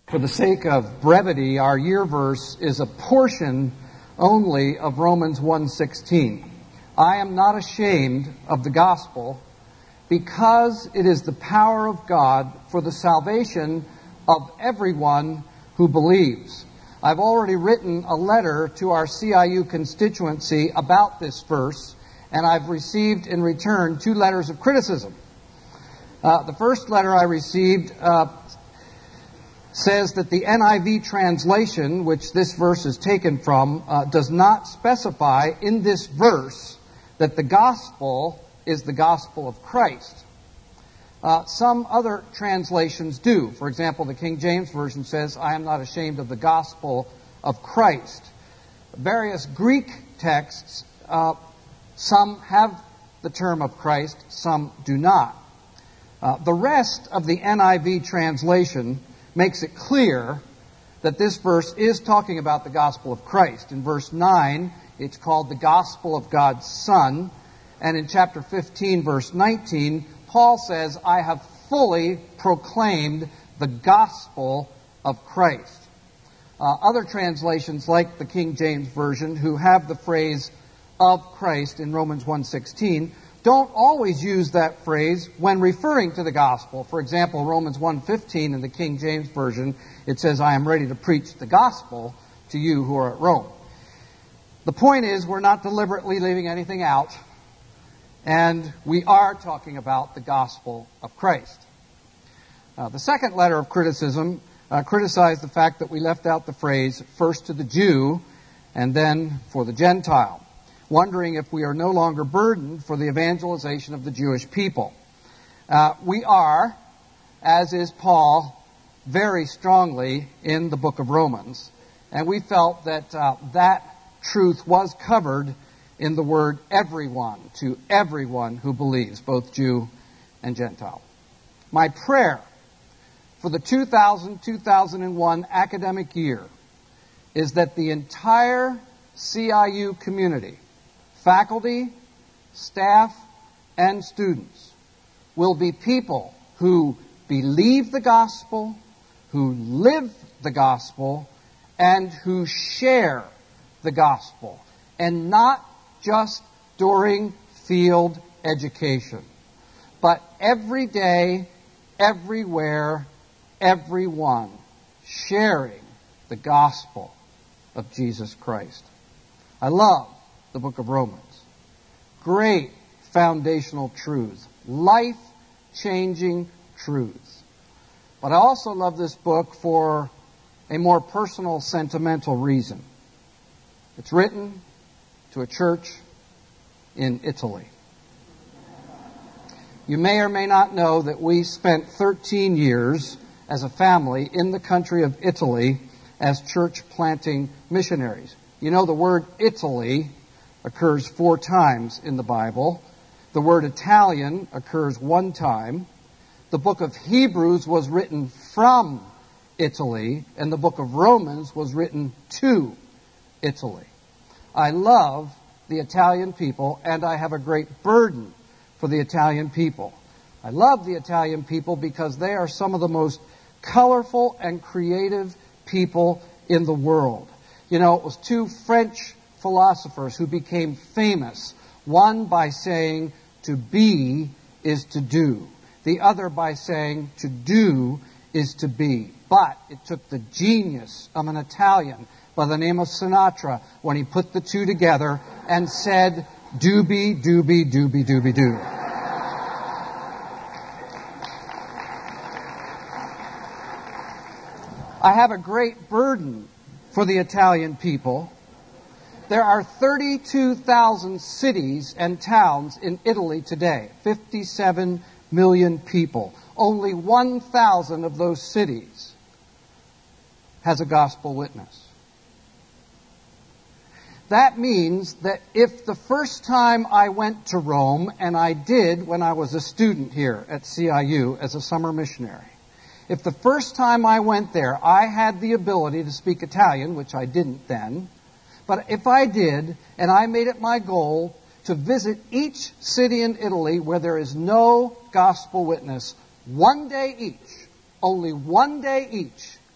For the sake of brevity, our year verse is a portion only of Romans 1:16. I am not ashamed of the gospel because it is the power of God for the salvation of everyone who believes. I've already written a letter to our CIU constituency about this verse, and I've received in return 2 letters of criticism. The first letter I received says that the NIV translation, which this verse is taken from, does not specify in this verse that the gospel is the gospel of Christ. Some other translations do. For example, the King James Version says, I am not ashamed of the gospel of Christ. Various Greek texts, some have the term of Christ, some do not. The rest of the NIV translation makes it clear that this verse is talking about the gospel of Christ. In verse 9, it's called the gospel of God's Son. And in chapter 15, verse 19, Paul says, I have fully proclaimed the gospel of Christ. Other translations, like the King James Version, who have the phrase of Christ in Romans 1:16, don't always use that phrase when referring to the gospel. For example, Romans 1:15 in the King James Version, it says, I am ready to preach the gospel to you who are at Rome. The point is, we're not deliberately leaving anything out, and we are talking about the gospel of Christ. The second letter of criticism criticized the fact that we left out the phrase, first to the Jew and then for the Gentile, wondering if we are no longer burdened for the evangelization of the Jewish people. We are, as is Paul, very strongly in the book of Romans. And we felt that that truth was covered in the word everyone, to everyone who believes, both Jew and Gentile. My prayer for the 2000-2001 academic year is that the entire CIU community, faculty, staff, and students, will be people who believe the gospel, who live the gospel, and who share the gospel, and not just during field education, but every day, everywhere, everyone sharing the gospel of Jesus Christ. I love the book of Romans. Great foundational truths, life-changing truths. But I also love this book for a more personal, sentimental reason. It's written to a church in Italy. You may or may not know that we spent 13 years as a family in the country of Italy as church planting missionaries. You know, the word Italy occurs 4 times in the Bible. The word Italian occurs 1 time. The book of Hebrews was written from Italy, and the book of Romans was written to Italy. I love the Italian people, and I have a great burden for the Italian people. I love the Italian people because they are some of the most colorful and creative people in the world. You know, it was 2 French philosophers who became famous, one by saying, to be is to do. The other by saying, to do is to be. But it took the genius of an Italian by the name of Sinatra when he put the 2 together and said, doobie, doobie, doobie, doobie, doo. I have a great burden for the Italian people. There are 32,000 cities and towns in Italy today, 57 million people. Only 1,000 of those cities has a gospel witness. That means that if the first time I went to Rome, and I did when I was a student here at CIU as a summer missionary, if the first time I went there I had the ability to speak Italian, which I didn't then, but if I did, and I made it my goal to visit each city in Italy where there is no gospel witness, 1 day each, only 1 day each,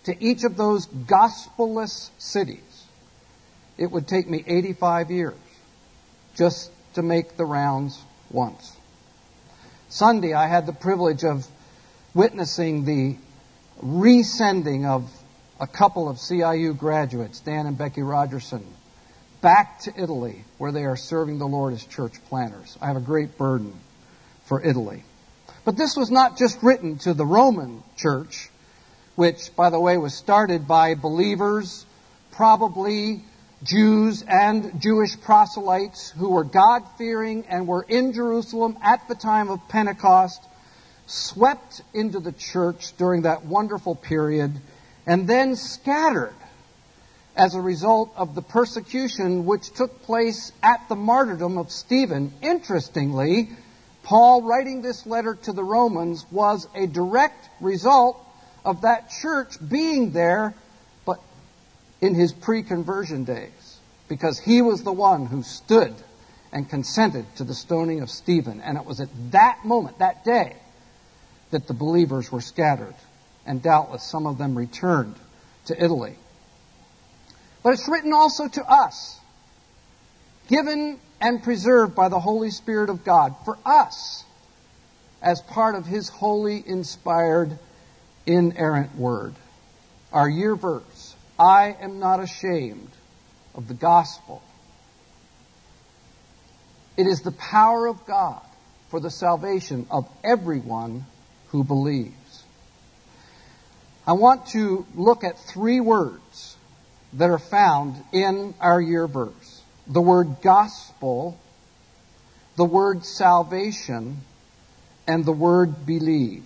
to each of those gospel-less cities, it would take me 85 years just to make the rounds once. Sunday, I had the privilege of witnessing the resending of a couple of CIU graduates, Dan and Becky Rogerson, back to Italy, where they are serving the Lord as church planters. I have a great burden for Italy. But this was not just written to the Roman church, which, by the way, was started by believers, probably Jews and Jewish proselytes who were God-fearing and were in Jerusalem at the time of Pentecost, swept into the church during that wonderful period, and then scattered as a result of the persecution which took place at the martyrdom of Stephen. Interestingly, Paul, writing this letter to the Romans, was a direct result of that church being there, but in his pre-conversion days, because he was the one who stood and consented to the stoning of Stephen. And it was at that moment, that day, that the believers were scattered, and doubtless some of them returned to Italy. But it's written also to us, given and preserved by the Holy Spirit of God, for us, as part of His holy, inspired, inerrant Word. Our year verse, I am not ashamed of the gospel. It is the power of God for the salvation of everyone who believes. I want to look at 3 words that are found in our year verse. The word gospel, the word salvation, and the word believe.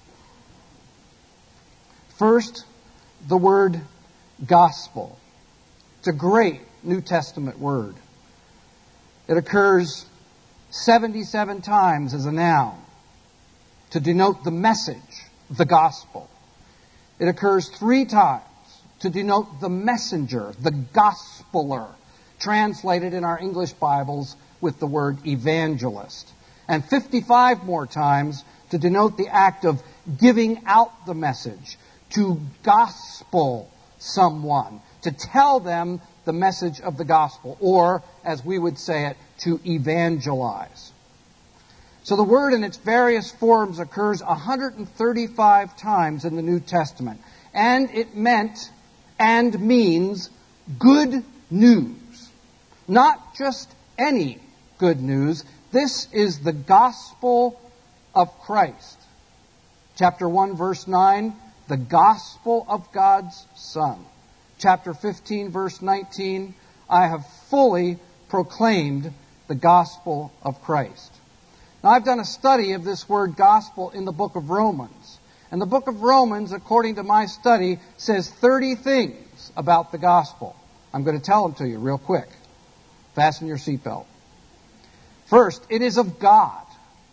First, the word gospel. It's a great New Testament word. It occurs 77 times as a noun to denote the message, the gospel. It occurs 3 times to denote the messenger, the gospeler, translated in our English Bibles with the word evangelist. And 55 more times to denote the act of giving out the message, to gospel someone, to tell them the message of the gospel, or, as we would say it, to evangelize. So the word in its various forms occurs 135 times in the New Testament. And it meant and means good news. Not just any good news. This is the gospel of Christ. Chapter 1, verse 9, the gospel of God's Son. Chapter 15, verse 19, I have fully proclaimed the gospel of Christ. Now, I've done a study of this word gospel in the book of Romans. And the book of Romans, according to my study, says 30 things about the gospel. I'm going to tell them to you real quick. Fasten your seatbelt. First, it is of God.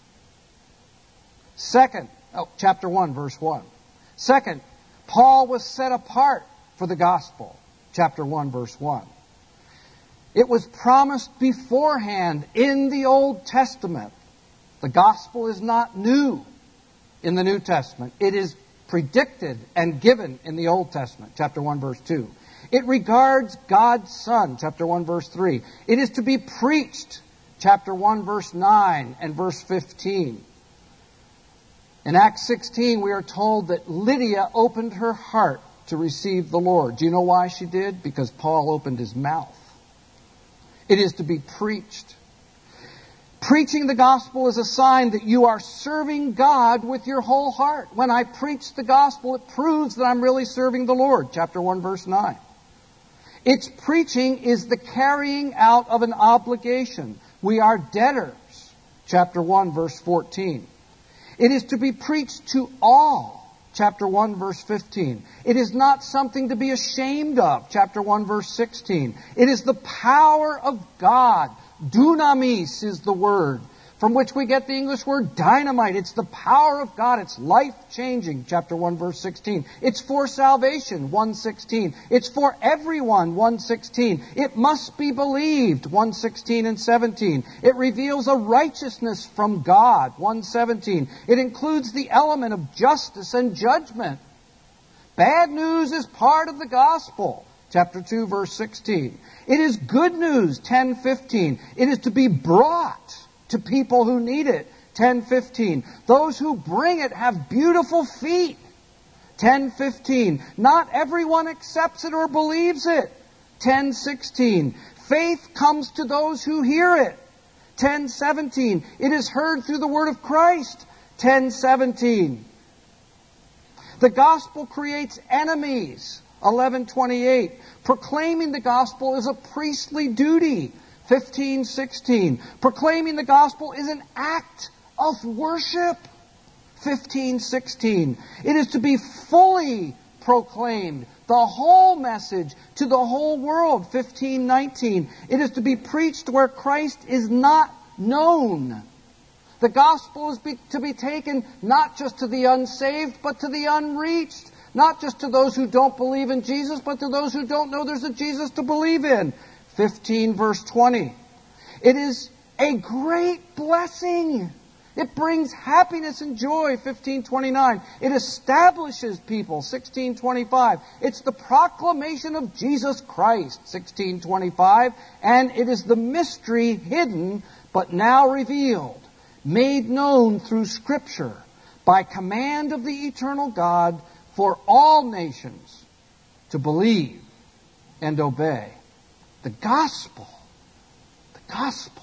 Second, chapter 1, verse 1. Second, Paul was set apart for the gospel. Chapter 1, verse 1. It was promised beforehand in the Old Testament. The gospel is not new in the New Testament. It is predicted and given in the Old Testament. Chapter 1, verse 2. It regards God's Son, chapter 1, verse 3. It is to be preached, chapter 1, verse 9 and verse 15. In Acts 16, we are told that Lydia opened her heart to receive the Lord. Do you know why she did? Because Paul opened his mouth. It is to be preached. Preaching the gospel is a sign that you are serving God with your whole heart. When I preach the gospel, it proves that I'm really serving the Lord. Chapter 1, verse 9. Its preaching is the carrying out of an obligation. We are debtors. Chapter 1, verse 14. It is to be preached to all. Chapter 1, verse 15. It is not something to be ashamed of. Chapter 1, verse 16. It is the power of God. Dunamis is the word from which we get the English word dynamite. It's the power of God. It's life-changing. Chapter 1, verse 16. It's for salvation. 1:16. It's for everyone. 1:16. It must be believed. 1:16 and 17. It reveals a righteousness from God. 1:17. It includes the element of justice and judgment. Bad news is part of the gospel. Chapter 2, verse 16. It is good news, 10:15. It is to be brought to people who need it, 10:15. Those who bring it have beautiful feet, 10:15. Not everyone accepts it or believes it, 10:16. Faith comes to those who hear it, 10:17. It is heard through the word of Christ, 10:17. The gospel creates enemies, 11:28. Proclaiming the gospel is a priestly duty, 15:16. Proclaiming the gospel is an act of worship, 15:16. It is to be fully proclaimed, the whole message to the whole world, 15:19. It is to be preached where Christ is not known. The gospel is to be taken not just to the unsaved, but to the unreached. Not just to those who don't believe in Jesus, but to those who don't know there's a Jesus to believe in. 15 verse 20. It is a great blessing. It brings happiness and joy, 15:29. It establishes people, 16:25. It's the proclamation of Jesus Christ, 16:25. And it is the mystery hidden, but now revealed, made known through Scripture, by command of the eternal God, for all nations to believe and obey. The gospel. The gospel.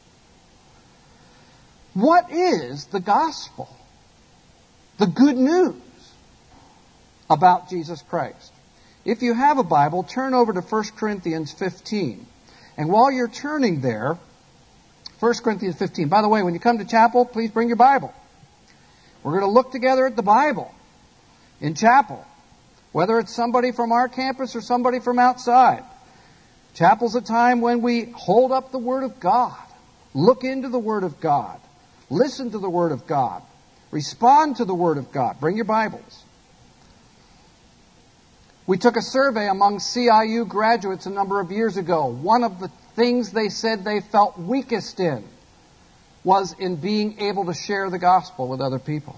What is the gospel? The good news about Jesus Christ. If you have a Bible, turn over to 1 Corinthians 15. And while you're turning there, 1 Corinthians 15. By the way, when you come to chapel, please bring your Bible. We're going to look together at the Bible in chapel, whether it's somebody from our campus or somebody from outside. Chapel's a time when we hold up the Word of God, look into the Word of God, listen to the Word of God, respond to the Word of God. Bring your Bibles. We took a survey among CIU graduates a number of years ago. One of the things they said they felt weakest in was in being able to share the gospel with other people.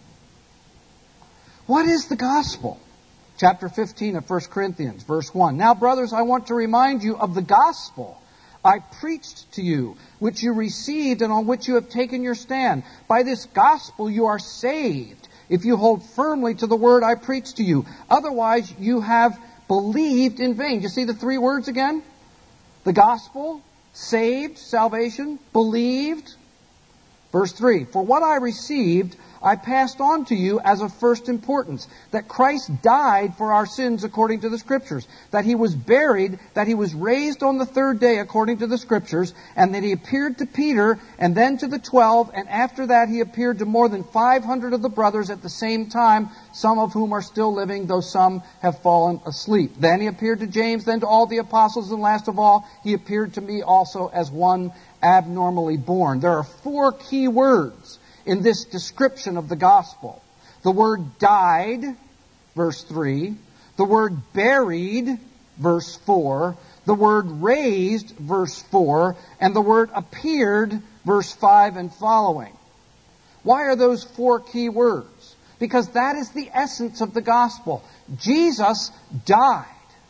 What is the gospel? Chapter 15 of 1 Corinthians, verse 1. Now, brothers, I want to remind you of the gospel I preached to you, which you received and on which you have taken your stand. By this gospel you are saved, if you hold firmly to the word I preached to you. Otherwise you have believed in vain. You see the three words again? The gospel, saved, salvation, believed. Verse 3, for what I received I passed on to you as of first importance, that Christ died for our sins according to the Scriptures, that He was buried, that He was raised on the third day according to the Scriptures, and that He appeared to Peter, and then to the 12, and after that He appeared to more than 500 of the brothers at the same time, some of whom are still living, though some have fallen asleep. Then He appeared to James, then to all the apostles, and last of all, He appeared to me also as one abnormally born. There are four key words in this description of the gospel. The word died, verse 3. The word buried, verse 4. The word raised, verse 4. And the word appeared, verse 5 and following. Why are those four key words? Because that is the essence of the gospel. Jesus died.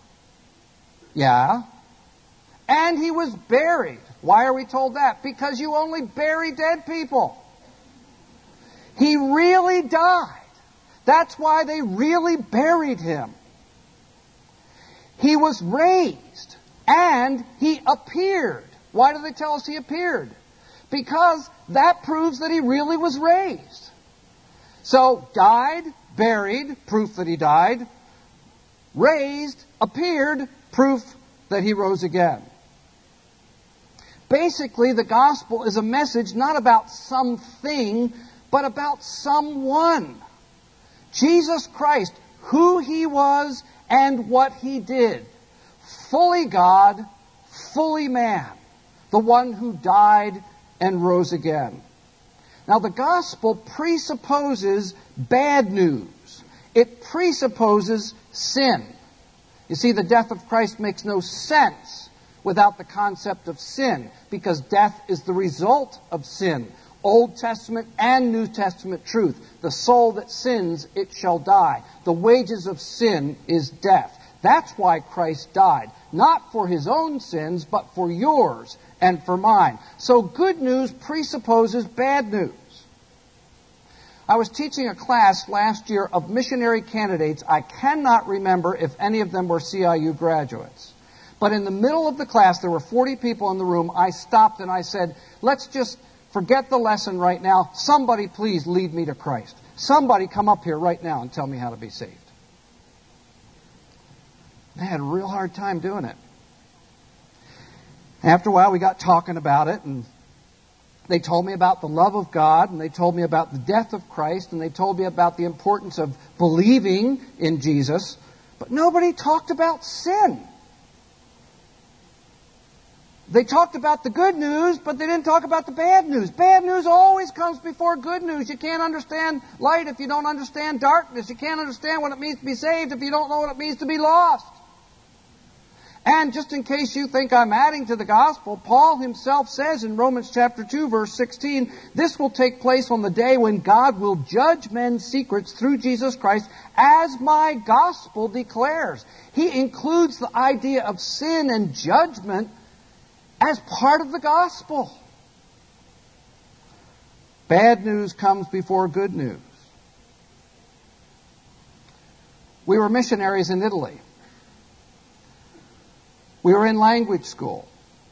Yeah. And He was buried. Why are we told that? Because you only bury dead people. He really died. That's why they really buried Him. He was raised. And He appeared. Why do they tell us He appeared? Because that proves that He really was raised. So, died, buried, proof that He died. Raised, appeared, proof that He rose again. Basically, the gospel is a message not about something, but about someone. Jesus Christ, who He was and what He did. Fully God, fully man. The one who died and rose again. Now, the gospel presupposes bad news. It presupposes sin. You see, the death of Christ makes no sense without the concept of sin, because death is the result of sin. Old Testament and New Testament truth. The soul that sins, it shall die. The wages of sin is death. That's why Christ died. Not for his own sins, but for yours and for mine. So good news presupposes bad news. I was teaching a class last year of missionary candidates. I cannot remember if any of them were CIU graduates. But in the middle of the class, there were 40 people in the room. I stopped and I said, let's just forget the lesson right now. Somebody please lead me to Christ. Somebody come up here right now and tell me how to be saved. They had a real hard time doing it. After a while, we got talking about it, and they told me about the love of God, and they told me about the death of Christ, and they told me about the importance of believing in Jesus. But nobody talked about sin. They talked about the good news, but they didn't talk about the bad news. Bad news always comes before good news. You can't understand light if you don't understand darkness. You can't understand what it means to be saved if you don't know what it means to be lost. And just in case you think I'm adding to the gospel, Paul himself says in Romans chapter 2, verse 16, this will take place on the day when God will judge men's secrets through Jesus Christ, as my gospel declares. He includes the idea of sin and judgment as part of the gospel. Bad news comes before good news. We were missionaries in Italy. We were in language school.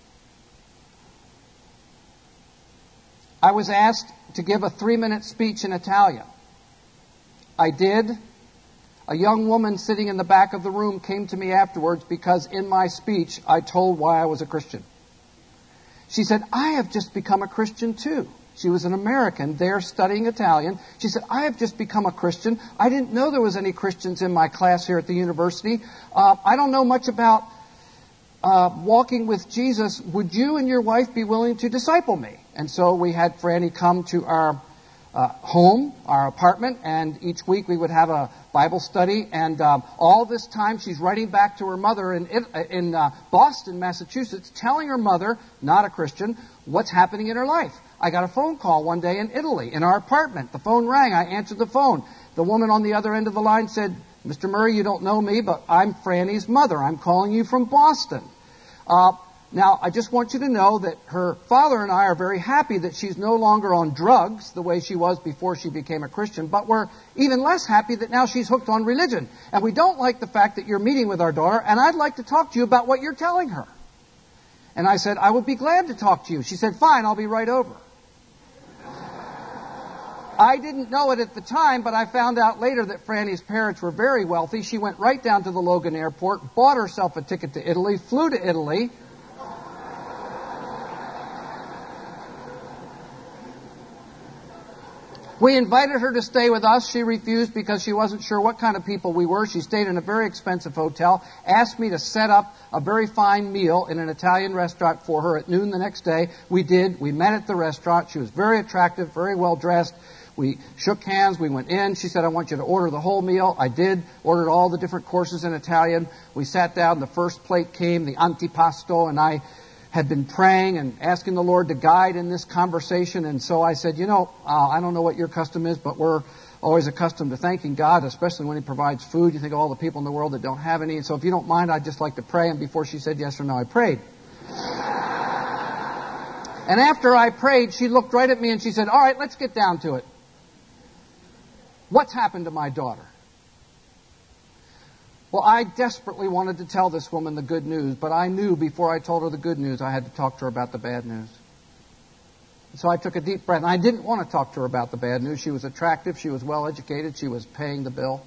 I was asked to give a 3-minute speech in Italian. I did. A young woman sitting in the back of the room came to me afterwards because in my speech I told why I was a Christian. She said, I have just become a Christian too. She was an American there studying Italian. She said, I have just become a Christian. I didn't know there was any Christians in my class here at the university. I don't know much about walking with Jesus. Would you and your wife be willing to disciple me? And so we had Franny come to our home, our apartment, and each week we would have a Bible study. And all this time she's writing back to her mother in Boston, Massachusetts, telling her mother, not a Christian, what's happening in her life. I got a phone call one day in Italy, in our apartment. The phone rang. I answered the phone. The woman on the other end of the line said, Mr. Murray, you don't know me, but I'm Franny's mother. I'm calling you from Boston. Now, I just want you to know that her father and I are very happy that she's no longer on drugs the way she was before she became a Christian, but we're even less happy that now she's hooked on religion. And we don't like the fact that you're meeting with our daughter, and I'd like to talk to you about what you're telling her. And I said, I would be glad to talk to you. She said, fine, I'll be right over. I didn't know it at the time, but I found out later that Franny's parents were very wealthy. She went right down to the Logan airport, bought herself a ticket to Italy, flew to Italy. We invited her to stay with us. She refused because she wasn't sure what kind of people we were. She stayed in a very expensive hotel, asked me to set up a very fine meal in an Italian restaurant for her at noon the next day. We did. We met at the restaurant. She was very attractive, very well dressed. We shook hands. We went in. She said, I want you to order the whole meal. I did. Ordered all the different courses in Italian. We sat down. The first plate came, the antipasto, and I had been praying and asking the Lord to guide in this conversation. And so I said, I don't know what your custom is, but we're always accustomed to thanking God, especially when He provides food. You think of all the people in the world that don't have any. And so if you don't mind, I'd just like to pray. And before she said yes or no, I prayed. And after I prayed, she looked right at me and she said, all right, let's get down to it. What's happened to my daughter? Well, I desperately wanted to tell this woman the good news, but I knew before I told her the good news, I had to talk to her about the bad news. So I took a deep breath, and I didn't want to talk to her about the bad news. She was attractive, she was well educated, she was paying the bill.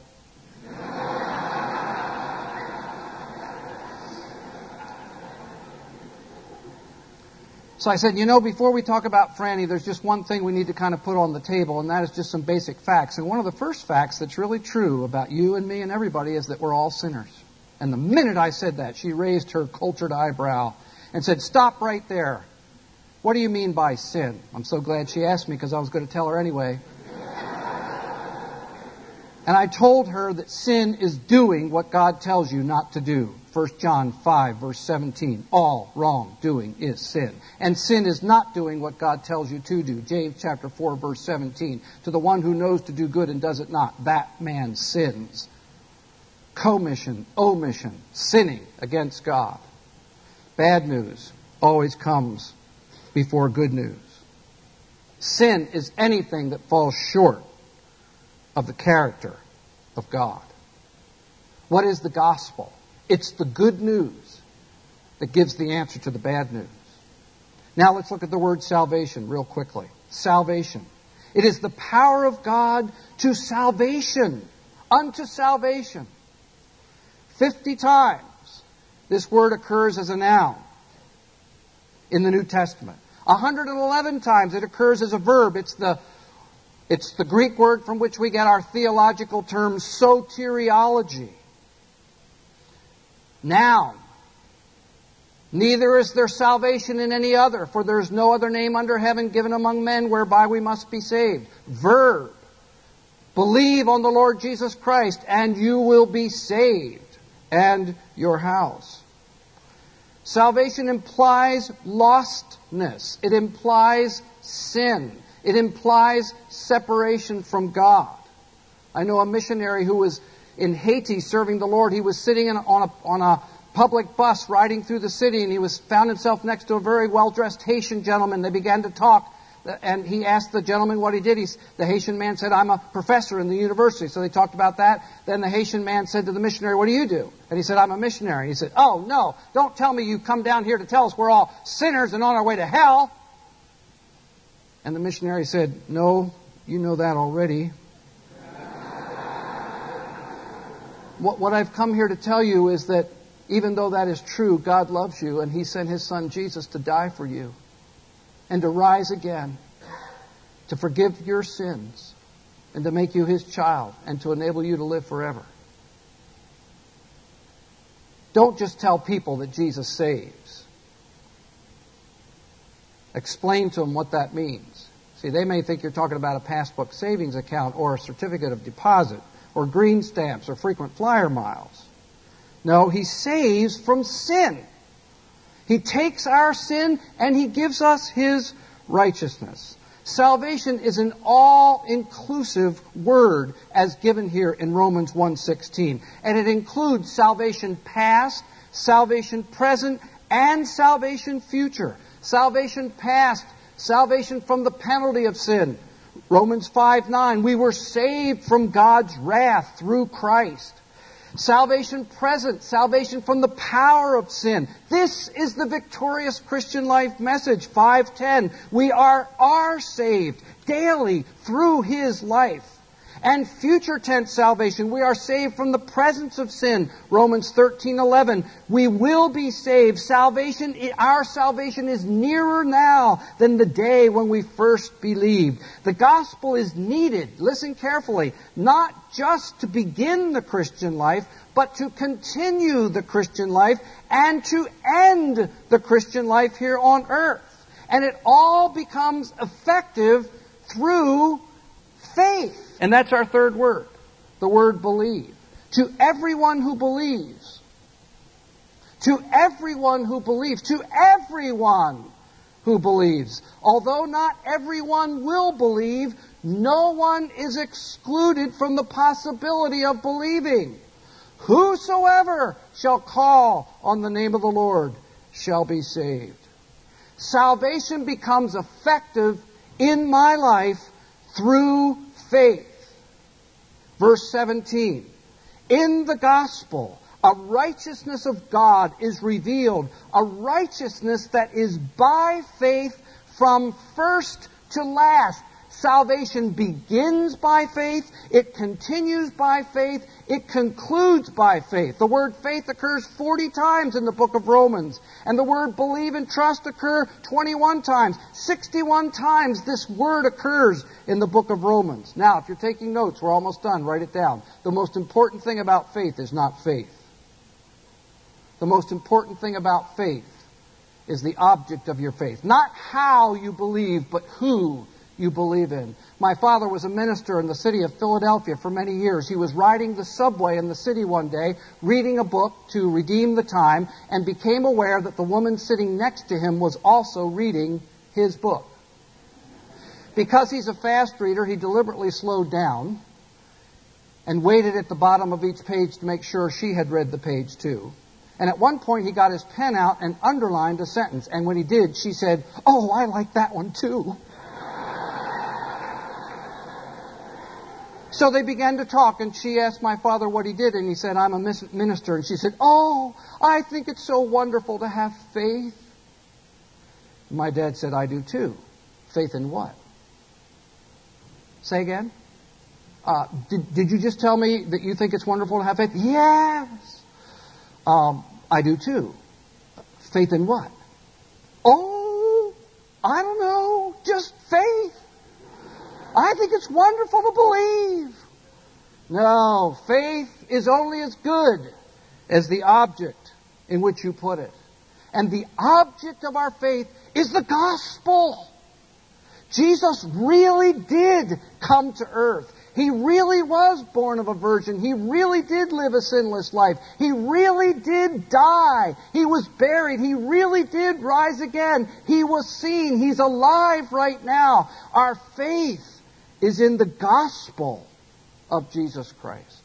So I said, before we talk about Franny, there's just one thing we need to kind of put on the table, and that is just some basic facts. And one of the first facts that's really true about you and me and everybody is that we're all sinners. And the minute I said that, she raised her cultured eyebrow and said, stop right there. What do you mean by sin? I'm so glad she asked me because I was going to tell her anyway. And I told her that sin is doing what God tells you not to do. 1 John 5, verse 17. All wrongdoing is sin. And sin is not doing what God tells you to do. James chapter 4, verse 17. To the one who knows to do good and does it not, that man sins. Commission, omission, sinning against God. Bad news always comes before good news. Sin is anything that falls short of the character of God. What is the gospel? It's the good news that gives the answer to the bad news. Now let's look at the word salvation real quickly. Salvation. It is the power of God to salvation, unto salvation. 50 times this word occurs as a noun in the New Testament. 111 times it occurs as a verb. It's the Greek word from which we get our theological term soteriology. Noun. Neither is there salvation in any other, for there is no other name under heaven given among men whereby we must be saved. Verb. Believe on the Lord Jesus Christ and you will be saved, and your house. Salvation implies lostness. It implies sin. It implies separation from God. I know a missionary who was in Haiti serving the Lord. He was sitting on a public bus riding through the city, and he found himself next to a very well-dressed Haitian gentleman. They began to talk, and he asked the gentleman what he did. The Haitian man said, "I'm a professor in the university." So they talked about that. Then the Haitian man said to the missionary, "What do you do?" And he said, "I'm a missionary." He said, "Oh, no, don't tell me you come down here to tell us we're all sinners and on our way to hell." And the missionary said, "No, you know that already. What I've come here to tell you is that even though that is true, God loves you and He sent His Son Jesus to die for you and to rise again, to forgive your sins and to make you His child and to enable you to live forever." Don't just tell people that Jesus saves. Explain to them what that means. See, they may think you're talking about a passbook savings account or a certificate of deposit or green stamps or frequent flyer miles. No, He saves from sin. He takes our sin and He gives us His righteousness. Salvation is an all-inclusive word as given here in Romans 1:16. And it includes salvation past, salvation present, and salvation future. Salvation past, salvation from the penalty of sin. Romans 5:9, we were saved from God's wrath through Christ. Salvation present, salvation from the power of sin. This is the victorious Christian life message. 5:10, we are saved daily through His life. And future tense salvation, we are saved from the presence of sin. Romans 13:11, we will be saved. Our salvation is nearer now than the day when we first believed. The gospel is needed, listen carefully, not just to begin the Christian life, but to continue the Christian life and to end the Christian life here on earth. And it all becomes effective through faith. And that's our third word, the word believe. To everyone who believes. To everyone who believes. To everyone who believes. Although not everyone will believe, no one is excluded from the possibility of believing. Whosoever shall call on the name of the Lord shall be saved. Salvation becomes effective in my life through faith. Verse 17. In the gospel, a righteousness of God is revealed. A righteousness that is by faith from first to last. Salvation begins by faith, it continues by faith, it concludes by faith. The word faith occurs 40 times in the book of Romans. And the word believe and trust occur 21 times. 61 times this word occurs in the book of Romans. Now, if you're taking notes, we're almost done. Write it down. The most important thing about faith is not faith. The most important thing about faith is the object of your faith. Not how you believe, but who you believe in. My father was a minister in the city of Philadelphia for many years. He was riding the subway in the city one day, reading a book to redeem the time, and became aware that the woman sitting next to him was also reading his book. Because he's a fast reader, he deliberately slowed down and waited at the bottom of each page to make sure she had read the page too. And at one point he got his pen out and underlined a sentence. And when he did, she said, "Oh, I like that one too." So they began to talk, and she asked my father what he did, and he said, "I'm a minister." And she said, "Oh, I think it's so wonderful to have faith." And my dad said, "I do too." Faith in what? Say again? Did you just tell me that you think it's wonderful to have faith? Yes. I do too. Faith in what? Oh, I don't know. Just faith. I think it's wonderful to believe. No, faith is only as good as the object in which you put it. And the object of our faith is the gospel. Jesus really did come to earth. He really was born of a virgin. He really did live a sinless life. He really did die. He was buried. He really did rise again. He was seen. He's alive right now. Our faith is in the gospel of Jesus Christ.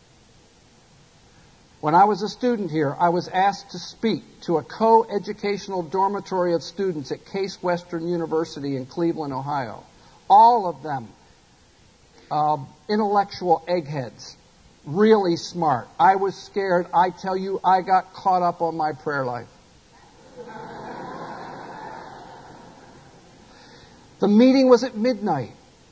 When I was a student here, I was asked to speak to a co-educational dormitory of students at Case Western University in Cleveland, Ohio. All of them intellectual eggheads, really smart. I was scared. I tell you, I got caught up on my prayer life. The meeting was at midnight.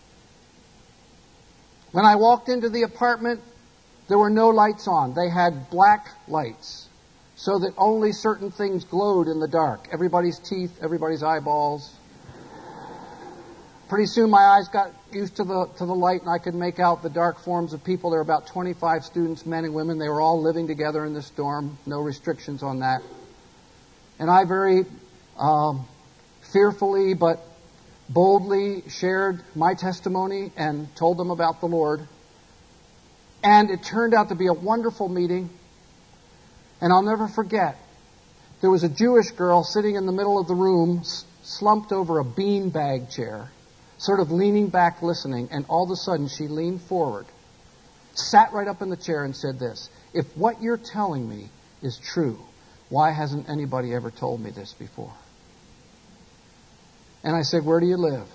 When I walked into the apartment, there were no lights on. They had black lights so that only certain things glowed in the dark. Everybody's teeth, everybody's eyeballs. Pretty soon my eyes got used to the light, and I could make out the dark forms of people. There were about 25 students, men and women. They were all living together in this dorm. No restrictions on that. And I very fearfully but boldly shared my testimony and told them about the Lord. And it turned out to be a wonderful meeting. And I'll never forget, there was a Jewish girl sitting in the middle of the room, slumped over a beanbag chair, sort of leaning back listening, and all of a sudden she leaned forward, sat right up in the chair and said this: "If what you're telling me is true, why hasn't anybody ever told me this before?" And I said, "Where do you live?"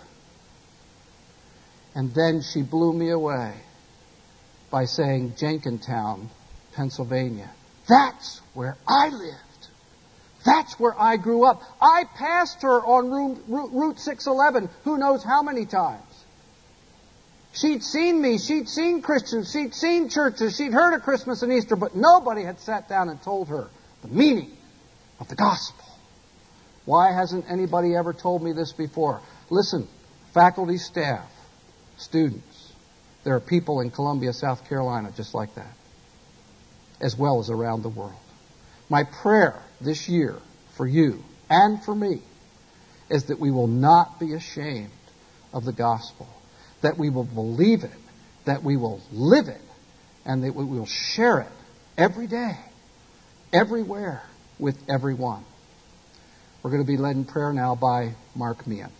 And then she blew me away by saying, "Jenkintown, Pennsylvania." That's where I lived. That's where I grew up. I passed her on Route 611 who knows how many times. She'd seen me. She'd seen Christians. She'd seen churches. She'd heard of Christmas and Easter, but nobody had sat down and told her the meaning of the gospel. Why hasn't anybody ever told me this before? Listen, faculty, staff, students, there are people in Columbia, South Carolina just like that, as well as around the world. My prayer this year for you and for me is that we will not be ashamed of the gospel, that we will believe it, that we will live it, and that we will share it every day, everywhere, with everyone. We're going to be led in prayer now by Mark Meehan.